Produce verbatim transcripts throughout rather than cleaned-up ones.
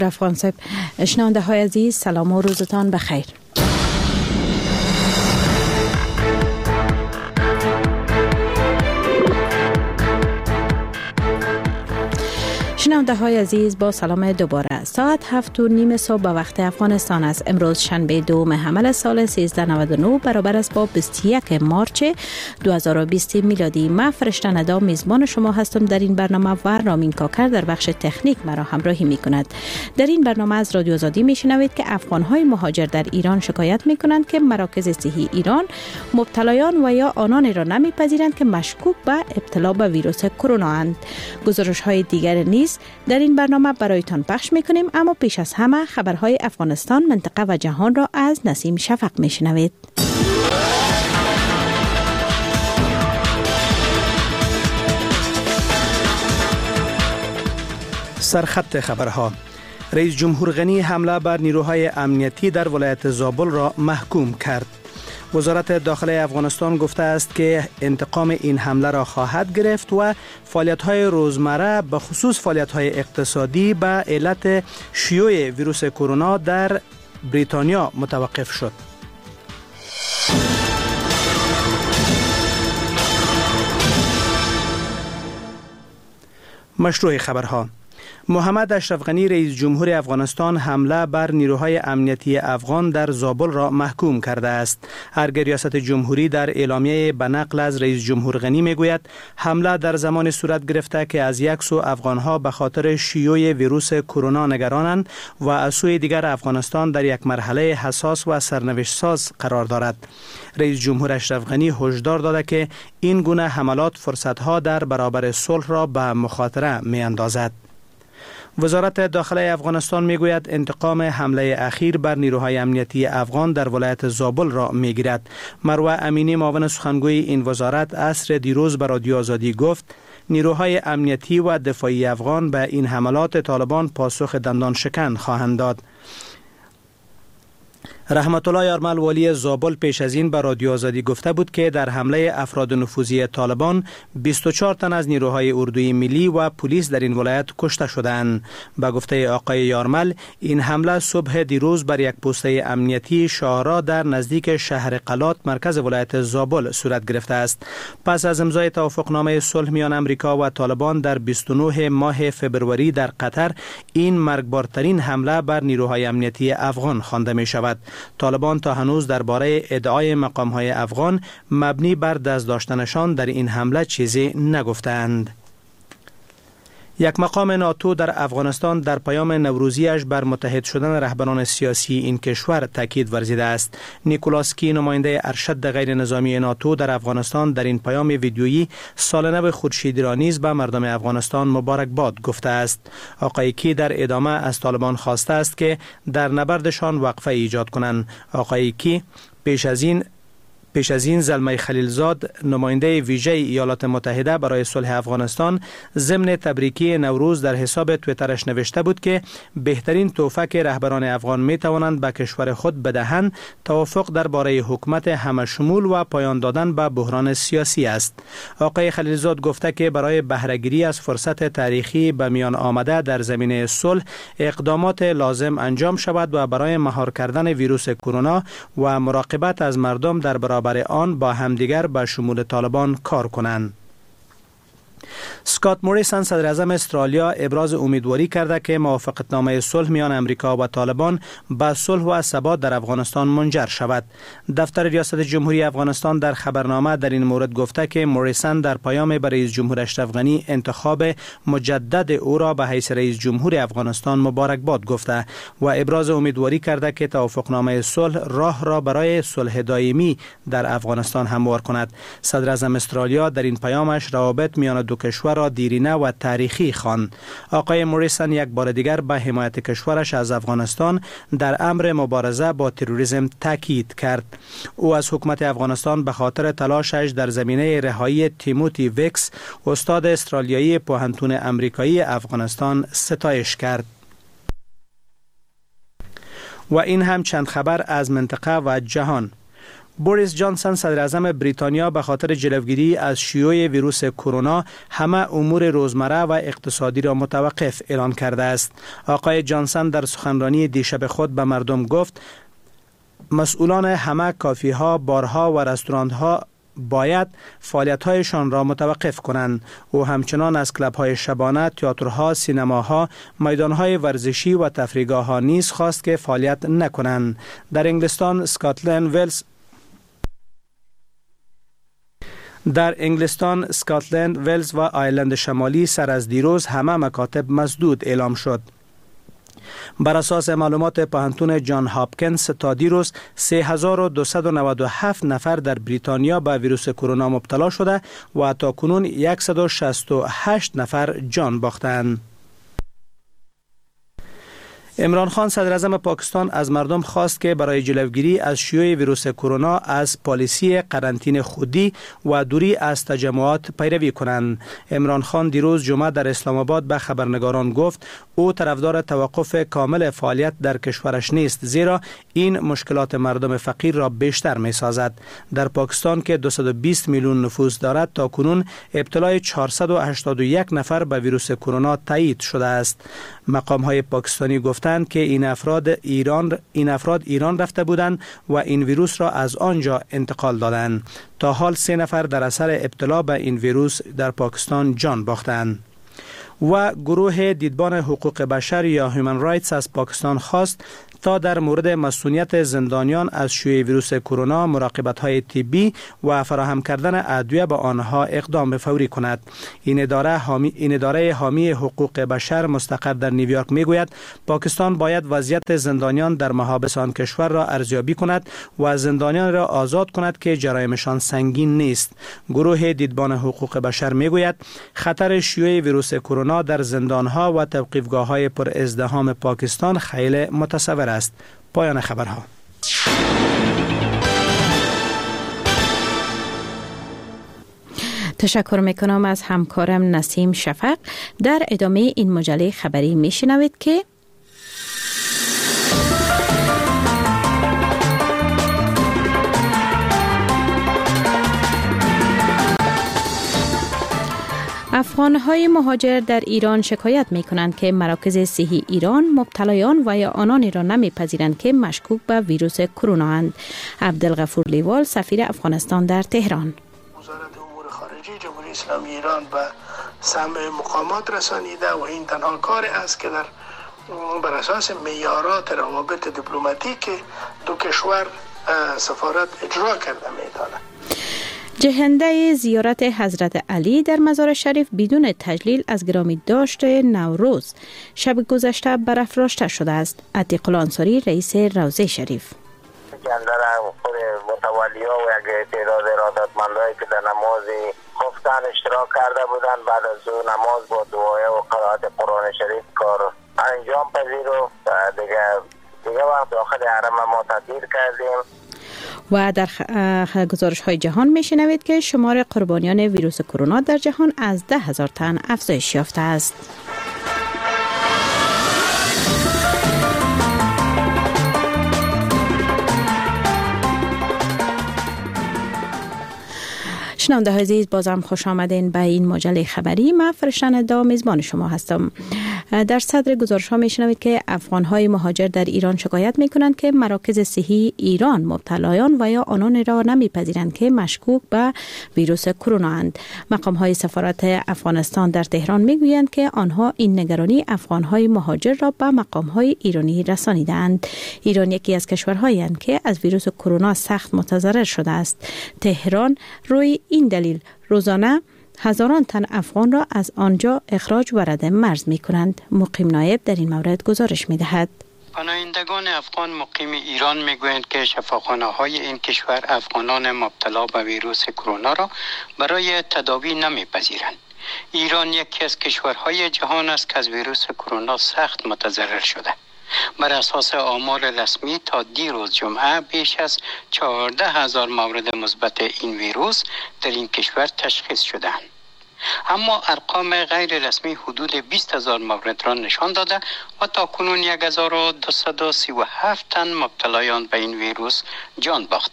افغان صاحب، شنونده های عزیز سلام و روزتان بخیر. شنونده های عزیز با سلام دوباره. ساعت هفت و نیم صبح به وقت افغانستان است. امروز شنبه دوم حمل سال سیزده نود و نه برابر است با بیست و یک مارچ دو هزار و بیست میلادی. من فرشته ندا میزبان شما هستم در این برنامه و رامین کاکر در بخش تکنیک مرا همراهی می کند. در این برنامه از رادیو آزادی می شنوید که افغان های مهاجر در ایران شکایت می کنند که مراکز صحی ایران مبتلایان و یا آنان را نمیپذیرند که مشکوک به ابتلا به ویروس کرونا اند. گزارش های دیگر نیز در این برنامه برایتان پخش میکنیم، اما پیش از همه خبرهای افغانستان، منطقه و جهان را از نسیم شفق میشنوید. سرخط خبرها: رئیس جمهور غنی حمله بر نیروهای امنیتی در ولایت زابل را محکوم کرد. وزارت داخلی افغانستان گفته است که انتقام این حمله را خواهد گرفت و فعالیت‌های روزمره به خصوص فعالیت‌های اقتصادی به علت شیوع ویروس کرونا در بریتانیا متوقف شد. مشروع خبرها: محمد اشرف غنی رئیس جمهور افغانستان حمله بر نیروهای امنیتی افغان در زابل را محکوم کرده است. ارگ ریاست جمهوری در اعلامیه به نقل از رئیس جمهور غنی میگوید حمله در زمان صورت گرفته که از یک سو افغانها به خاطر شیوع ویروس کرونا نگرانند و از سوی دیگر افغانستان در یک مرحله حساس و سرنوشت ساز قرار دارد. رئیس جمهور اشرف غنی هشدار داده که این گونه حملات فرصتها در برابر صلح را به مخاطره میاندازد. وزارت داخلی افغانستان میگوید انتقام حمله اخیر بر نیروهای امنیتی افغان در ولایت زابل را میگیرد. مروه امینی معاون سخنگوی این وزارت عصر دیروز به رادیو آزادی گفت نیروهای امنیتی و دفاعی افغان به این حملات طالبان پاسخ دندان شکن خواهند داد. رحمت الله یارمل والی زابل پیش از این به رادیو آزادی گفته بود که در حمله افراد نفوذی طالبان بیست و چهار تن از نیروهای اردوی ملی و پلیس در این ولایت کشته شدند. به گفته آقای یارمل این حمله صبح دیروز بر یک پوسته امنیتی شاهرا در نزدیک شهر قلات مرکز ولایت زابل صورت گرفته است. پس از امضای توافقنامه صلح میان امریکا و طالبان در بیست و نه ماه فبروری در قطر این مرگبارترین حمله بر نیروهای امنیتی افغان خوانده می شود. طالبان تا هنوز درباره ادعای مقام‌های افغان مبنی بر دست داشتنشان در این حمله چیزی نگفتند. یک مقام ناتو در افغانستان در پیام نوروزیش بر متحد شدن رهبران سیاسی این کشور تاکید ورزیده است. نیکولاس کی نماینده ارشد غیر نظامی ناتو در افغانستان در این پیام ویدیویی سال نو خورشیدی را نیز به مردم افغانستان مبارکباد گفته است. آقای کی در ادامه از طالبان خواسته است که در نبردشان وقفه ایجاد کنند. آقای کی پیش از این پیش از این زلمه خلیلزاد نماینده ویژه ایالات متحده برای صلح افغانستان ضمن تبریکی نوروز در حساب توییترش نوشته بود که بهترین تحفه که رهبران افغان می توانند به کشور خود بدهند توافق درباره حکومت همه شمول و پایان دادن به بحران سیاسی است. آقای خلیلزاد گفته که برای بهره گیری از فرصت تاریخی به میان آمده در زمینه صلح اقدامات لازم انجام شود و برای مهار کردن ویروس کرونا و مراقبت از مردم در برابر برای آن با همدیگر به شمول طالبان کار کنند. اسکات موریسون صدر اعظم استرالیا ابراز امیدواری کرده که موافقتنامه صلح میان امریکا و طالبان به صلح و ثبات در افغانستان منجر شود. دفتر ریاست جمهوری افغانستان در خبرنامه در این مورد گفته که موریسون در پیام به رئیس جمهور اشرف غنی انتخاب مجدد او را به حیث رئیس جمهور افغانستان مبارکباد گفته و ابراز امیدواری کرده که توافقنامه صلح راه را برای صلح دائمی در افغانستان هموار کند. صدر اعظم استرالیا در این پیامش روابط میان دو کشور را دیرینه و تاریخی خواند. آقای موریسون یک بار دیگر به حمایت کشورش از افغانستان در امر مبارزه با تروریسم تاکید کرد. او از حکومت افغانستان به خاطر تلاشش در زمینه رهایی تیموتی ویکس استاد استرالیایی پوهنتون امریکایی افغانستان ستایش کرد. و این هم چند خبر از منطقه و جهان. بوریس جانسون صدر اعظم بریتانیا به خاطر جلوگیری از شیوع ویروس کرونا همه امور روزمره و اقتصادی را متوقف اعلان کرده است. آقای جانسون در سخنرانی دیشب خود به مردم گفت مسئولان همه کافی ها، بارها و رستوران ها باید فعالیت‌هایشان را متوقف کنند. او همچنان از کلب‌های شبانه، تئاترها، سینماها، میدان‌های ورزشی و تفریحگاه‌ها نیز خواست که فعالیت نکنند. در انگلستان، اسکاتلند، ولز در انگلستان، اسکاتلند، ولز و آیرلند شمالی سر از دیروز همه مکاتب مسدود اعلام شد. بر اساس معلومات پانتون جان هاپکینز تا دیروز سه هزار و دویست و نود و هفت نفر در بریتانیا به ویروس کرونا مبتلا شده و تا کنون صد و شصت و هشت نفر جان باختند. عمران خان صدر اعظم پاکستان از مردم خواست که برای جلوگیری از شیوع ویروس کرونا از پالیسی قرنطینه خودی و دوری از تجمعات پیروی کنند. عمران خان دیروز جمعه در اسلام آباد به خبرنگاران گفت او طرفدار توقف کامل فعالیت در کشورش نیست، زیرا این مشکلات مردم فقیر را بیشتر می سازد. در پاکستان که دویست و بیست میلیون نفوس دارد تا کنون ابتلای چهارصد و هشتاد و یک نفر به ویروس کرونا تایید شده است. مقام های پاکستانی گفتند که این افراد ایران این افراد ایران رفته بودند و این ویروس را از آنجا انتقال دادند. تا حال سه نفر در اثر ابتلا به این ویروس در پاکستان جان باختند. و گروه دیدبان حقوق بشر یا هیومن رایتس از پاکستان خواست تا در مورد مسئولیت زندانیان از شیوع ویروس کرونا مراقبت‌های طبی و فراهم کردن ادویه به آنها اقدام فوری کند. این اداره حامی این اداره حامی حقوق بشر مستقر در نیویورک میگوید پاکستان باید وضعیت زندانیان در محابس آن کشور را ارزیابی کند و زندانیان را آزاد کند که جرایمشان سنگین نیست. گروه دیدبان حقوق بشر میگوید خطر شیوع ویروس کرونا در زندانها و توقیفگاه‌های پر ازدحام پاکستان خیلی متصور است. پایان خبرها. تشکر میکنم از همکارم نسیم شفق. در ادامه این مجله خبری میشنوید که افغان‌های مهاجر در ایران شکایت می‌کنند که مراکز صحی ایران مبتلایان و یا آنانی را نمی‌پذیرند که مشکوک به ویروس کرونا اند. عبدالغفور لیوال، سفیر افغانستان در تهران: وزارت امور خارجه جمهوری اسلامی ایران به سمع مقامات رسانیده و این تنها کاری است که در بر اساس معیارات روابط دیپلماتیک دو کشور سفارت اجرا کرده می‌داند. جهنده زیارت حضرت علی در مزار شریف بدون تجلیل از گرامی داشت نوروز شب گذشته برافراشته شده است. عتیق الانصاری، رئیس روضه شریف: اندر خود متولی‌ها و یک تعداد ارادتمندایی که در نماز خفتن اشتراک کرده بودند، بعد از دو نماز با دعای و قرائت قرآن شریف کار انجام پذیرفت. دیگه دیگه وقت داخل حرم ما تعطیل کردیم. و در گزارش های جهان میشنوید که شمار قربانیان ویروس کرونا در جهان از ده هزار تن افزایش یافته است. شنونده های عزیز، بازم خوش آمدین به این مجله خبری. من فرشتن دا میزبان شما هستم. در صدر گزارش ها میشنوید که افغان های مهاجر در ایران شکایت میکنند که مراکز صحی ایران مبتلایان و یا آنان را نمیپذیرند که مشکوک به ویروس کرونا اند. مقام های سفارت افغانستان در تهران میگویند که آنها این نگرانی افغان های مهاجر را به مقام های ایرانی رسانیدند. ایران یکی از کشورهایی است که از ویروس کرونا سخت متضرر شده است. تهران روی این دلیل روزانه هزاران تن افغان را از آنجا اخراج وارد مرز می کنند. مقیم نایب در این مورد گزارش می دهد. پناهندگان افغان مقیم ایران می گویند که شفاخانه های این کشور افغانان مبتلا به ویروس کرونا را برای تداوی نمی پذیرند. ایران یکی از کشورهای جهان است که از ویروس کرونا سخت متضرر شده. بر اساس آمار رسمی تا دیروز جمعه بیش از چهارده هزار مورد مثبت این ویروس در این کشور تشخیص شدند. اما ارقام غیر رسمی حدود بیست هزار مورد را نشان داده و تا کنون یک هزار و دویست و سی و هفت تن مبتلایان به این ویروس جان باختند.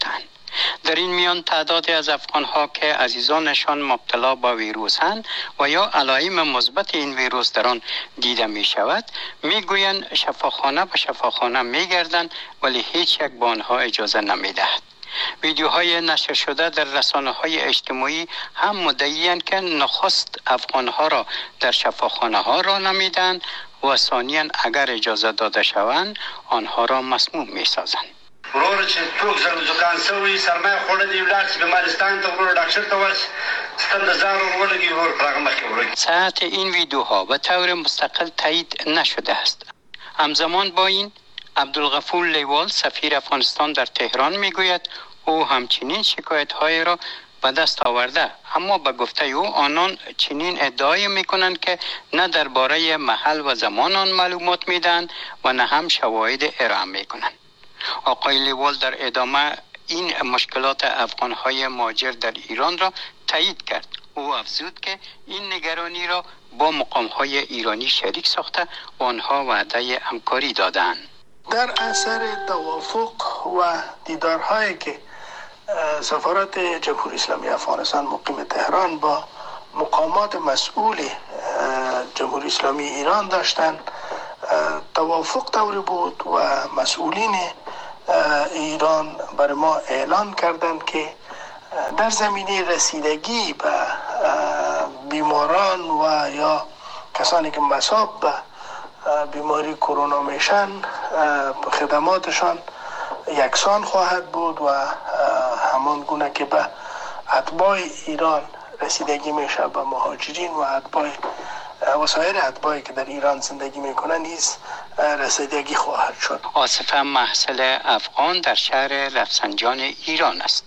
در این میان تعدادی از افغان‌ها که عزیزانشان مبتلا به ویروسند و یا علائم مثبت این ویروس در آن دیده می شود میگویند شفاخانه به شفاخانه میگردند ولی هیچ یک به آنها اجازه نمیدهد. ویدیوهای نشر شده در رسانه‌های اجتماعی هم مدعی‌اند که نخست افغان‌ها را در شفاخانه‌ها را نمیدن و ثانیاً اگر اجازه داده شوند آنها را مسموم می‌سازند. ورور چې ټوک زر زکان سوی سرمایه خوړه دی ولر چې بیمارستان ته ورور ډاکټر ته ورس ستند زار ورولګي ور پرغمه کوي. صحت این ویدیوها به طور مستقل تایید نشده است. همزمان با این عبدالغفور لیوال سفیر افغانستان در تهران میگوید او همچنین شکایت‌های را به دست آورده، اما به گفته او آنان چنین ادعای میکنند که نه درباره محل و زمان آن معلومات میدن و نه هم شواهد ارائه میکنند. آقای لیوال در ادامه این مشکلات افغان‌های مهاجر در ایران را تایید کرد. او افزود که این نگرانی را با مقام‌های ایرانی شریک ساخته و آنها وعده همکاری دادند. در اثر توافق و دیدارهایی که سفارت جمهوری اسلامی افغانستان مقیم تهران با مقامات مسئول جمهوری اسلامی ایران داشتند، توافق طوری بود و مسئولین ایران برای ما اعلان کردند که در زمینه رسیدگی به بیماران و یا کسانی که مصاب به بیماری کرونا میشن خدماتشان یکسان خواهد بود و همان گونه که به اتباع ایران رسیدگی میشه به مهاجرین و اتباع و سایر اتباعی که در ایران زندگی میکنن نیز رسیدگی خواهد شد. آصف محصل افغان در شهر رفسنجان ایران است.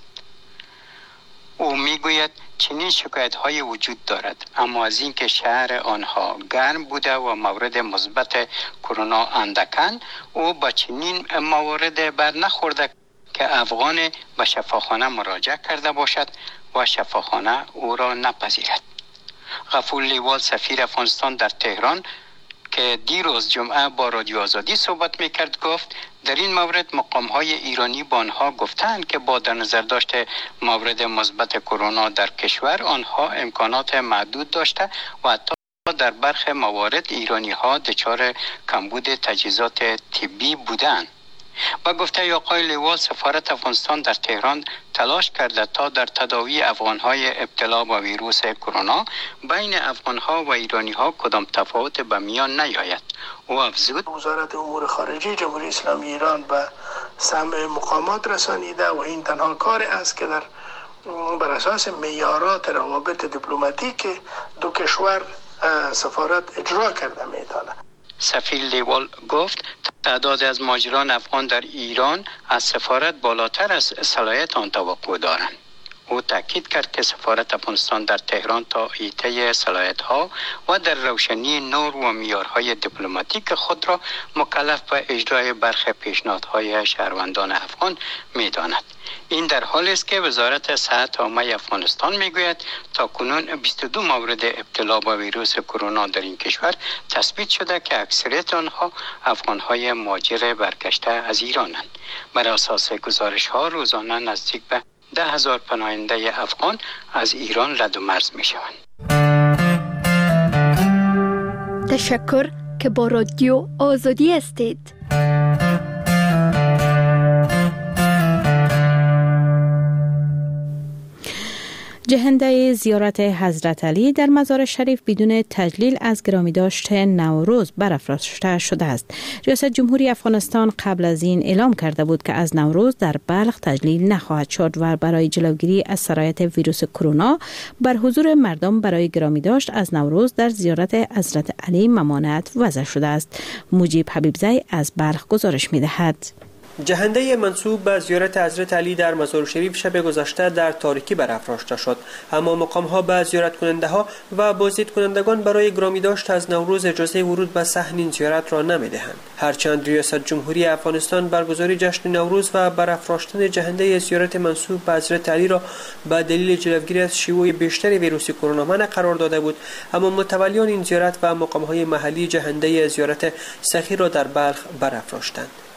او میگوید چنین شکایت های وجود دارد، اما از اینکه شهر آنها گرم بوده و مورد مثبت کرونا اندکن، او با چنین موارد بر نخورده که افغان به شفاخانه مراجعه کرده باشد و شفاخانه او را نپذیرد. غفور لیوال سفیر افغانستان در تهران که دیروز جمعه با رادیو آزادی صحبت میکرد گفت در این مورد مقام‌های ایرانی با آنها گفتند که با در نظر داشت مورد مثبت کرونا در کشور آنها امکانات محدود داشته و حتی در برخی موارد ایرانی‌ها دچار کمبود تجهیزات طبی بودند. با گفته آقای لیوال سفارت افغانستان در تهران تلاش کرده تا در تداوی افغان‌های ابتلا با ویروس کرونا بین افغان‌ها و ایرانی‌ها کدام تفاوت به میان نیاید. او افزود وزارت امور خارجه جمهوری اسلامی ایران به سمع مقامات رسانیده و این تنها کار است که در بر اساس معیارات روابط دیپلماتیک دو کشور سفارت اجرا کرده می‌داند. سفیر لیوال گفت تعداد از مهاجران افغان در ایران از سفارت بالاتر از صلاحیت آن توقع دارند. او تاکید کرد که سفارت افغانستان در تهران تا حیطه صلاحیت‌ها و در روشنی نور و معیارهای دیپلماتیک خود را مکلف به اجرای برخی پیشنهادهای شهروندان افغان می‌داند. این در حالی است که وزارت صحت عامه افغانستان میگوید تا کنون بیست و دو مورد ابتلا با ویروس کرونا در این کشور تثبیت شده که اکثریت آنها افغان‌های مهاجر برگشته از ایرانند. بر اساس گزارش‌ها روزانه نزدیک به ده هزار پناهنده افغان از ایران رد و مرز می شوند. تشکر که با رادیو آزادی هستید. جهنده زیارت حضرت علی در مزار شریف بدون تجلیل از گرامیداشت نوروز برافراشته شده است. ریاست جمهوری افغانستان قبل از این اعلام کرده بود که از نوروز در بلخ تجلیل نخواهد شد و برای جلوگیری از سرایت ویروس کرونا بر حضور مردم برای گرامیداشت از نوروز در زیارت حضرت علی ممانعت وضع شده است. مجیب حبیبزی از بلخ گزارش می‌دهد. جهنده منسوب به زیارت حضرت علی در مزار شریف شب گذشته در تاریکی برافراشته شد، اما مقام‌ها به زیارت کننده ها و بازدید کنندگان برای گرامیداشت از نوروز اجازه ورود به صحن این زیارت را نمی‌دهند. هرچند ریاست جمهوری افغانستان برگزاری جشن نوروز و برافراشتن جهنده زیارت منسوب به حضرت علی را به دلیل جلوگیری از شیوع بیشتر ویروس کرونا منع قرار داده بود، اما متولیان این زیارت و مقام‌های محلی جهنده زیارت سخی را در بلخ برافراشتند.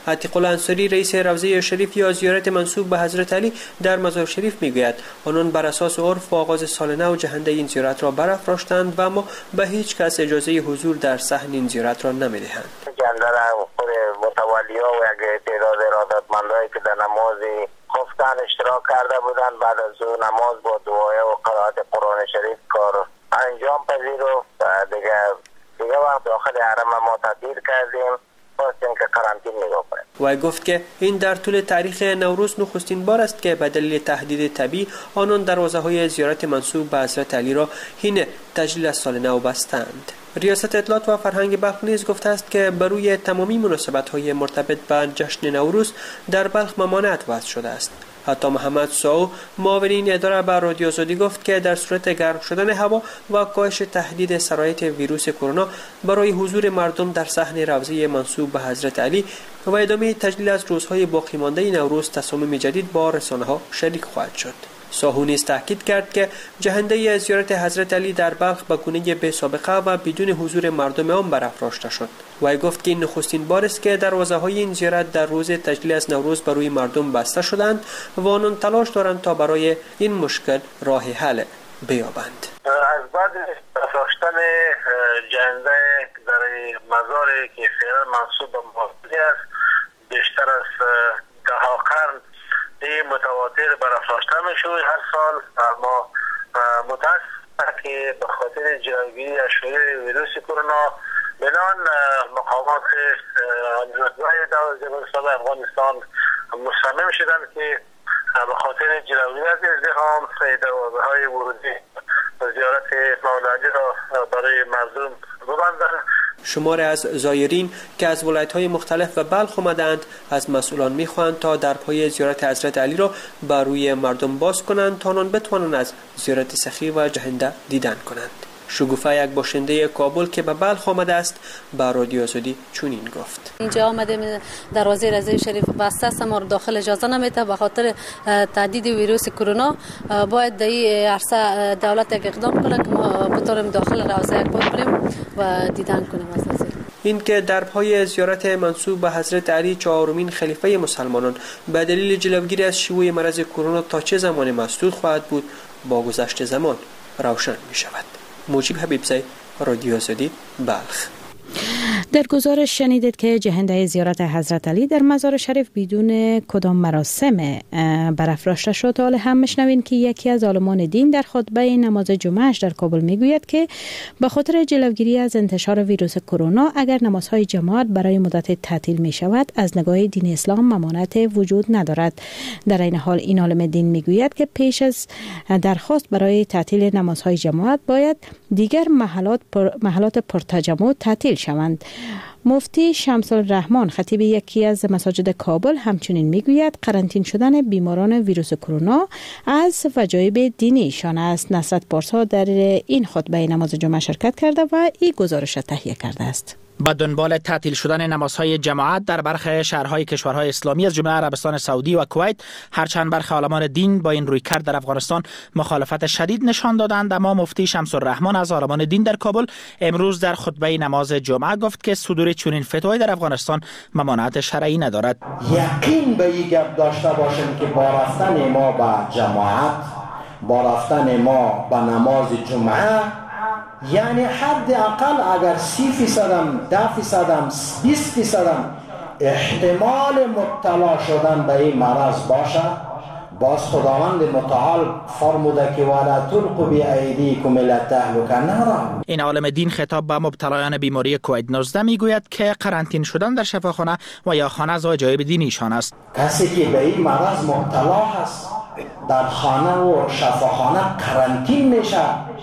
عتیق الله انصاری رئیس روضه شریف یا زیارت منسوب به حضرت علی در مزار شریف میگوید آنان بر اساس عرف و آغاز سال نو جهنده این زیارت را برافراشتند و اما به هیچ کس اجازه حضور در صحن این زیارت را نمیدهند. جنده را خود متولی‌ها و یک تعداد ارادتمندایی که در نماز خفتن اشتراک کرده بودند بعد از او نماز با دعای و قرائت قرآن شریف کار انجام پذیرفت. دیگه دیگه وقت داخل حرم ما تعطیل کردیم خواستیم که قرنطین نگاه کنیم. و گفت که این در طول تاریخ نوروز نخستین بار است که به دلیل تهدید طبیعی آنان دروازه های زیارت منسوب به حضرت علی را حین تجلیل از سال نو بستند. ریاست اطلاعات و فرهنگ بلخ نیز گفته است که بر روی تمامی مناسبت‌های مرتبط به جشن نوروز در بلخ ممانعت وضع شده است. حتی محمد ساو معاون اداره به رادیو آزادی گفت که در صورت گرم شدن هوا و کاهش تهدید سرایت ویروس کرونا برای حضور مردم در صحن روضه منسوب به حضرت علی و ادامه تجلیل از روزهای باقی مانده نوروز تصامیم جدید با رسانه‌ها شریک خواهد شد. ساهو نیز تاکید کرد که جهنده زیارت حضرت علی در بلخ به گونه بی سابقه و بدون حضور مردم عام برافراشته شد. و گفت که این نخستین بار است که دروازه‌های این زیارت در روز تجلیل از نوروز برای مردم بسته شدند و آنان تلاش دارند تا برای این مشکل راه حل بیابند. از بعد برافراشتن جهنده در مزار که فعلا منسوب به محافظی است بیشتر از ده قرن این متواتر برافراشته میشه هر سال، اما متاسفانه که به خاطر جلوگیری از شیوع ویروس کرونا بنان مقامات نیروهای دولت افغانستان مصمم شدن که به خاطر جلوگیری از ازدحام دروازه‌های ورودی زیارت مولا علی را برای مردم ببندند. شمار از زایرین که از ولایت‌های مختلف و بلخ آمدند از مسئولان می‌خواهند تا درپای زیارت حضرت علی را بر روی مردم باز کنند تا آنان بتوانند از زیارت سخی و جهنده دیدن کنند. شگوفه یک باشنده کابل که به بلخ آمده است به رادیو آزادی چنین گفت: اینجا آمدیم دروازه رضای شریف بسته است، ما داخل اجازه نمیده به خاطر تهدید ویروس کرونا. باید در این عرصه دولت یک اقدام کنه که ما بتونیم داخل روضه یک بار بریم و دیدن کنیم. از این که در پای زیارت منسوب به حضرت علی چهارمین خلیفه مسلمانان به دلیل جلوگیری از شیوع مرض کرونا تا چه زمان مسدود خواهد بود با گذشت زمان روشن می شود. موجب حبیبزی، رادیو آزادی، بلخ. در گزارش شنیدید که جهنده زیارت حضرت علی در مزار شریف بدون کدام مراسم برافراشته شد. حالا هم میشنوین که یکی از عالمان دین در خطبه نماز جمعهش در کابل میگوید که به خاطر جلوگیری از انتشار ویروس کرونا اگر نمازهای جماعت برای مدت تعطیل می شود از نگاه دین اسلام ممانعت وجود ندارد. در این حال این عالم دین میگوید که پیش از درخواست برای تعطیل نمازهای جماعت باید دیگر محلات پر محلات پرتجمع تعطیل شوند. مفتی شمس الرحمن خطیب یکی از مساجد کابل همچنین میگوید قرنطین شدن بیماران ویروس کرونا از وجایب دینیشان است. نصرت پارسا در این خطبه نماز جمعه شرکت کرده و این گزارش تهیه کرده است. با دنبال تعطیل شدن نمازهای جماعت در برخی شهرهای کشورهای اسلامی از جمله عربستان سعودی و کویت، هرچند برخی عالمان دین با این رویکرد در افغانستان مخالفت شدید نشان دادند، اما مفتی شمس الرحمن از عالمان دین در کابل امروز در خطبه نماز جمعه گفت که صدور چنین فتوای در افغانستان ممانعت شرعی ندارد. یقین به این گپ داشته باشیم که با رفتن ما به جماعت، با رفتن ما به نماز جمعه، یعنی حداقل اگر سی فیصدم، ده فیصدم، بیست فیصدم احتمال مبتلا شدن به این مرض باشه، باز خداوند متعال فرموده که ولا تلقوا بایدیکم الی التهلکه نرا. این عالم دین خطاب به مبتلایان بیماری کووید نوزده میگوید که قرنطین شدن در شفاخانه و یا خانه از وجایب دینیشان است. کسی که به این مرض مبتلا هست در خانه و شفاخانه قرنطین میشه،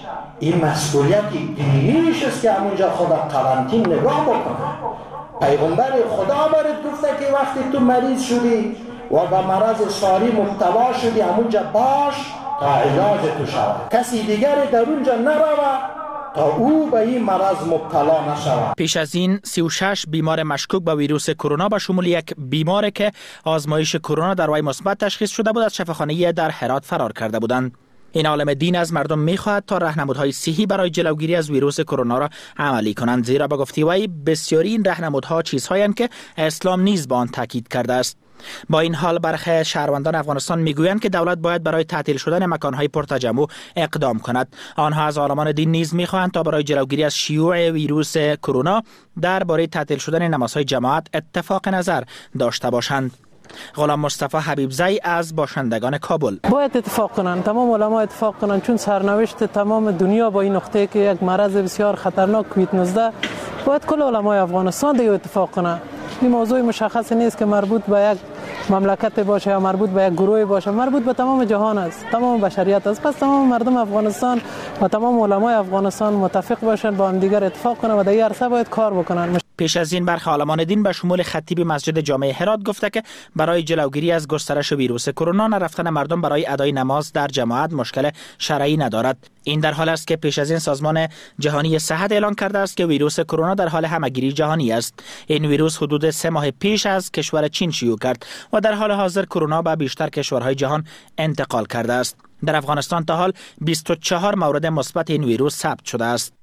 این مسئولیت دینیش است که همونجا خدا قرنطین نگاه بکنه. پیغمبر خدا برات گفته که وقتی تو مریض شدی و به مرض ساری مبتلا شدی همونجا باش تا علاج تو شود. کسی دیگر در اونجا نروه تا او به این مرض مبتلا نشود. پیش از این سی و شش بیمار مشکوک به ویروس کرونا به شمول یک بیمار که آزمایش کرونا در وی مثبت تشخیص شده بود از شفاخانه در هرات فرار کرده بودند. این عالم دین از مردم می‌خواهد تا راهنمودهای صحی برای جلوگیری از ویروس کرونا را عملی کنند، زیرا به گفته وی بسیاری این راهنمودها چیزهایی که اسلام نیز با آن تاکید کرده است. با این حال برخی شهروندان افغانستان میگویند که دولت باید برای تعطیل شدن مکانهای پرتجمع اقدام کند. آنها از عالمان دین نیز میخواهند تا برای جلوگیری از شیوع ویروس کرونا درباره تعطیل شدن نمازهای جماعت اتفاق نظر داشته باشند. غلام مصطفی حبیبزی از باشندگان کابل: باید اتفاق کنند، تمام علما اتفاق کنند، چون سرنوشت تمام دنیا با این نقطه که یک مرض بسیار خطرناک کووید نوزده، باید کل علمای افغانستان دیگه اتفاق کنند. این موضوع مشخص نیست که مربوط به یک مملکت باشه یا مربوط به یک گروه باشه، مربوط به تمام جهان است، تمام بشریت است. پس تمام مردم افغانستان و تمام علمای افغانستان متفق باشند، با هم دیگر اتفاق کنند و در این عرصه باید کار بکنند. پیش از این برخی عالمان دین به شمول خطیب مسجد جامع هرات گفته که برای جلوگیری از گسترش ویروس کرونا نرفتن مردم برای ادای نماز در جماعت مشکل شرعی ندارد. این در حال است که پیش از این سازمان جهانی صحت اعلان کرده است که ویروس کرونا در حال همهگیری جهانی است. این ویروس حدود سه ماه پیش از کشور چین شیوع کرد و در حال حاضر کرونا به بیشتر کشورهای جهان انتقال کرده است. در افغانستان تا حال بیست و چهار مورد مثبت این ویروس ثبت شده است.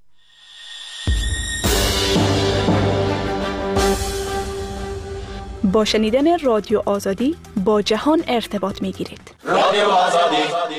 با شنیدن رادیو آزادی با جهان ارتباط می گیرید. رادیو آزادی.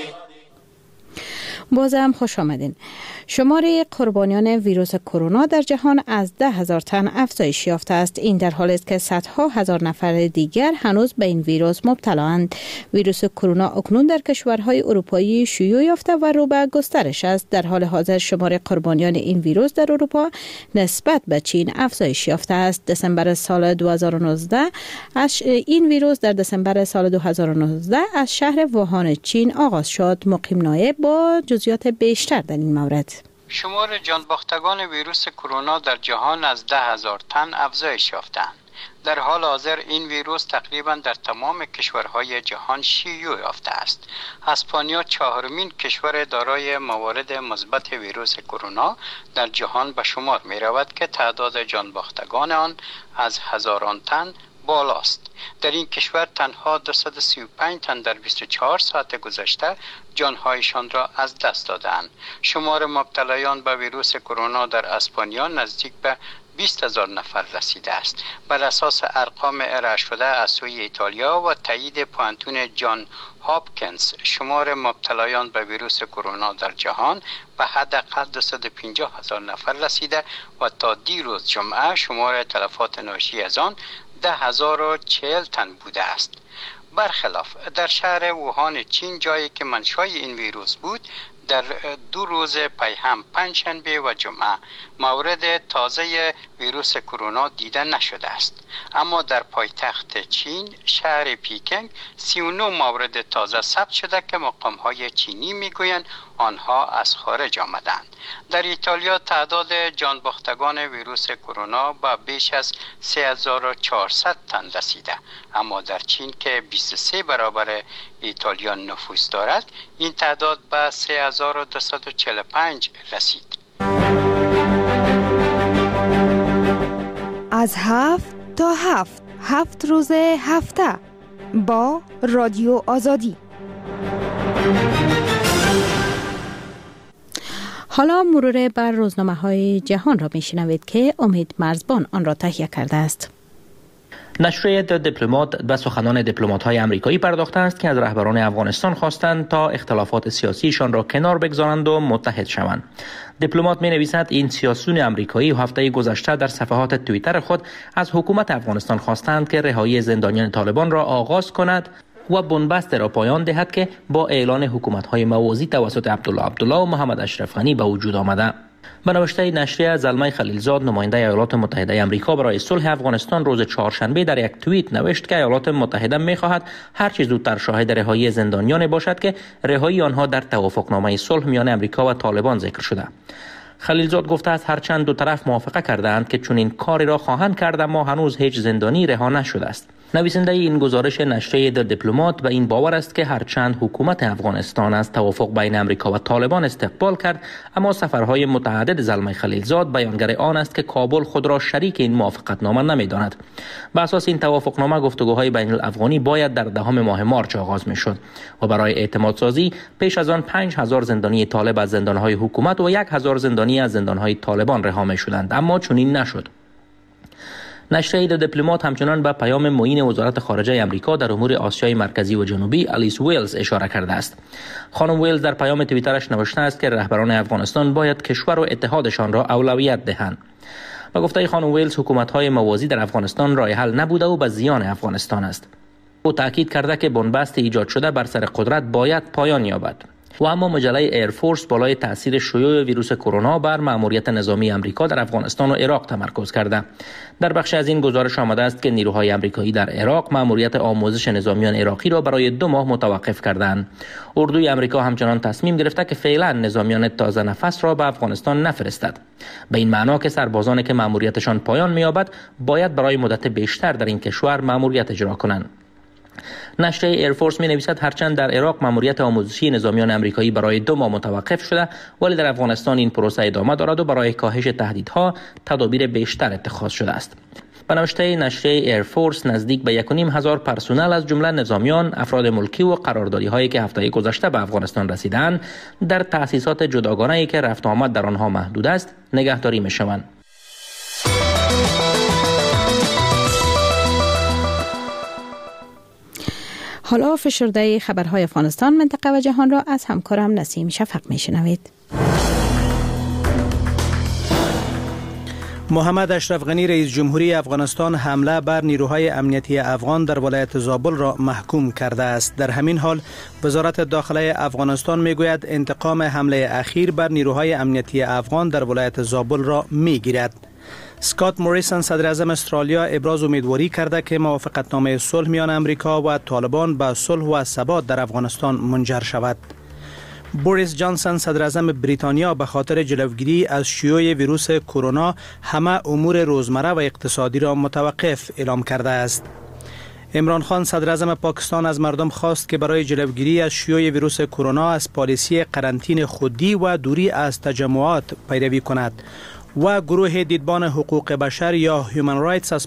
باز هم خوش آمدین. شماره قربانیان ویروس کرونا در جهان از ده هزار تن افزایش یافته است. این در حالی است که صدها هزار نفر دیگر هنوز به این ویروس مبتلااند. ویروس کرونا اکنون در کشورهای اروپایی شیوع یافته و رو به گسترش است. در حال حاضر شماره قربانیان این ویروس در اروپا نسبت به چین افزایش یافته است. دسامبر سال دو هزار و نوزده از این ویروس در دسامبر سال دو هزار و نوزده از شهر ووهان چین آغاز شد. مقیم نایب با جزئیات بیشتر در این مورد: شمار جانباختگان ویروس کرونا در جهان از ده هزار تن افزایش یافتند. در حال حاضر این ویروس تقریبا در تمام کشورهای جهان شیوع یافته است. اسپانیا چهارمین کشور دارای موارد مثبت ویروس کرونا در جهان به شمار می رود که تعداد جانباختگان آن از هزاران تن بالاست. در این کشور تنها دویست و سی و پنج تن در بیست و چهار ساعت گذشته جانهایشان را از دست دادند. شمار مبتلایان به ویروس کرونا در اسپانیا نزدیک به بیست هزار نفر رسیده است. بر اساس ارقام ارائه شده از سوی ایتالیا و تایید پوانتون جان هاپکینز، شمار مبتلایان به ویروس کرونا در جهان به حداقل دویست و پنجاه هزار نفر رسیده و تا دیروز جمعه شمار تلفات ناشی از آن ده هزار و چهل تن بوده است. برخلاف در شهر ووهان چین، جایی که منشأ این ویروس بود، در دو روز پیهم پنجشنبه و جمعه مورد تازه ویروس کرونا دیده نشده است. اما در پایتخت چین شهر پیکنگ سی و نه مورد تازه ثبت شده که مقام‌های چینی میگویند آنها از خارج آمدند. در ایتالیا تعداد جانباختگان ویروس کرونا به بیش از سه هزار و چهارصد تن رسیده، اما در چین که بیست و سه برابر ایتالیا نفوذ دارد این تعداد به سه هزار و دویست و چهل و پنج رسید. از هفت تا هفت هفت روز هفته با رادیو آزادی. حالا مرور بر روزنامه‌های جهان را می‌شنوید که امید مرزبان آن را تهیه کرده است. نشریه د دیپلمات به سخنان دیپلمات‌های آمریکایی پرداخته است که از رهبران افغانستان خواستند تا اختلافات سیاسیشان را کنار بگذارند و متحد شوند. دیپلمات می‌نویسد این سیاسیون آمریکایی هفته گذشته در صفحات توییتر خود از حکومت افغانستان خواستند که رهایی زندانیان طالبان را آغاز کند و بنبست را پایان دهد که با اعلان حکومت‌های موازی توسط عبدالله عبدالله و محمد اشرف غنی به وجود آمده. به نوشته نشریه، زلمه خلیلزاد، نماینده ایالات متحده آمریکا برای صلح افغانستان، روز چهارشنبه در یک توییت نوشت که ایالات متحده می‌خواهد هر چه زودتر شاهد رهایی زندانیان باشد که رهایی آنها در توافقنامه صلح میان آمریکا و طالبان ذکر شده. خلیلزاد گفته است هرچند دو طرف موافقه کردند که چون این کاری را خواهند کرد اما هنوز هیچ زندانی رها نشده است. نویسنده این گزارش نشریه در دیپلمات به این باور است که هرچند حکومت افغانستان از توافق بین امریکا و طالبان استقبال کرد، اما سفرهای متعدد زلمه خلیلزاد بیانگر آن است که کابل خود را شریک این موافقتنامه نمی‌داند. بر اساس این توافقنامه گفتگوهای بین الافغانی باید در دهم ماه مارچ آغاز می‌شد و برای اعتماد سازی پیش از آن پنج هزار زندانی طالب از زندان‌های حکومت و یک هزار زندانی از زندان‌های طالبان رها می‌شدند، اما چنین نشد. نشریه در دیپلمات همچنان به پیام معین وزارت خارجه آمریکا در امور آسیای مرکزی و جنوبی الیس ویلز اشاره کرده است. خانم ویلز در پیام توییترش نوشته است که رهبران افغانستان باید کشور و اتحادشان را اولویت دهند. با گفته خانم ویلز حکومت‌های موازی در افغانستان راه حل نبوده و به زیان افغانستان است. او تاکید کرده که بنبست ایجاد شده بر سر قدرت باید پایان یابد. و اما مجله ایرفورس بالای تاثیر شیوع ویروس کرونا بر مأموریت نظامی آمریکا در افغانستان و عراق تمرکز کرده. در بخش از این گزارش آمده است که نیروهای آمریکایی در عراق مأموریت آموزش نظامیان عراقی را برای دو ماه متوقف کردند. اردوی آمریکا همچنان تصمیم گرفته که فعلا نظامیان تازه نفس را به افغانستان نفرستد، به این معنا که سربازانی که مأموریتشان پایان می‌یابد باید برای مدت بیشتر در این کشور مأموریت اجرا کنند. نشریه ایرفورس می نویسد هرچند در عراق مأموریت آموزشی نظامیان آمریکایی برای دو ماه متوقف شده، ولی در افغانستان این پروسه ادامه دارد و برای کاهش تهدیدها تدابیر بیشتر اتخاذ شده است. به نوشته نشریه ایرفورس نزدیک به یک و نیم هزار پرسنل از جمله نظامیان، افراد ملکی و قراردادی هایی که هفته گذشته به افغانستان رسیدند در تأسیسات جداگانه‌ای که رفت آمد در آنها محدود است نگهداری می شوند. حالا فشرده خبرهای افغانستان، منطقه و جهان را از همکارم نسیم شفق میشنوید. محمد اشرف غنی رئیس جمهوری افغانستان حمله بر نیروهای امنیتی افغان در ولایت زابل را محکوم کرده است. در همین حال وزارت داخله افغانستان میگوید انتقام حمله اخیر بر نیروهای امنیتی افغان در ولایت زابل را میگیرد. اسکات موریسون صدر اعظم استرالیا ابراز امیدواری کرده که موافقتنامه صلح میان امریکا و طالبان به صلح و ثبات در افغانستان منجر شود. بوریس جانسون صدر اعظم بریتانیا به خاطر جلوگیری از شیوع ویروس کرونا همه امور روزمره و اقتصادی را متوقف اعلام کرده است. عمران خان صدر اعظم پاکستان از مردم خواست که برای جلوگیری از شیوع ویروس کرونا از پالیسی قرنطینه خودی و دوری از تجمعات پیروی کند و گروه دیدبان حقوق بشر یا هیومن رایتس از